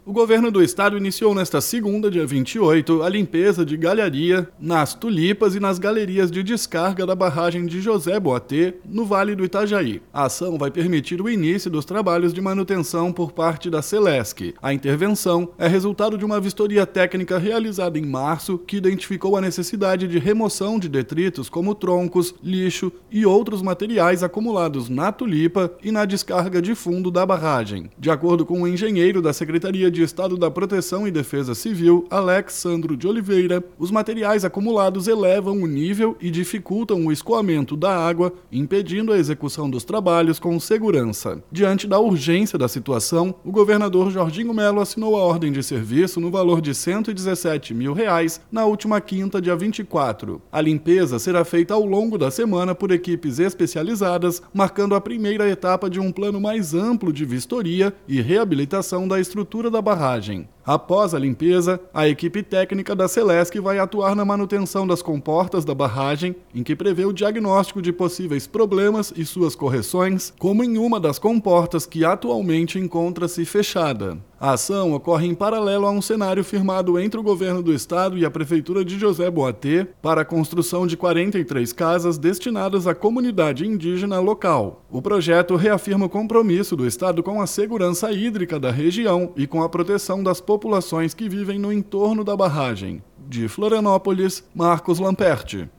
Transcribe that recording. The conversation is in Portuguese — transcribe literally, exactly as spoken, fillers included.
O governo do estado iniciou nesta segunda, dia vinte e oito, a limpeza de galharia nas tulipas e nas galerias de descarga da barragem de José Boatê, no Vale do Itajaí. A ação vai permitir o início dos trabalhos de manutenção por parte da Celesc. A intervenção é resultado de uma vistoria técnica realizada em março que identificou a necessidade de remoção de detritos como troncos, lixo e outros materiais acumulados na tulipa e na descarga de fundo da barragem. De acordo com o engenheiro da Secretaria de Estado da Proteção e Defesa Civil, Alex Sandro de Oliveira, os materiais acumulados elevam o nível e dificultam o escoamento da água, impedindo a execução dos trabalhos com segurança. Diante da urgência da situação, o governador Jorginho Melo assinou a ordem de serviço no valor de cento e dezessete mil reais na última quinta, dia vinte e quatro. A limpeza será feita ao longo da semana por equipes especializadas, marcando a primeira etapa de um plano mais amplo de vistoria e reabilitação da estrutura da barragem. Após a limpeza, a equipe técnica da Celesc vai atuar na manutenção das comportas da barragem, em que prevê o diagnóstico de possíveis problemas e suas correções, como em uma das comportas que atualmente encontra-se fechada. A ação ocorre em paralelo a um cenário firmado entre o governo do estado e a prefeitura de José Boatê para a construção de quarenta e três casas destinadas à comunidade indígena local. O projeto reafirma o compromisso do estado com a segurança hídrica da região e com a proteção das populações que vivem no entorno da barragem. De Florianópolis, Marcos Lamperti.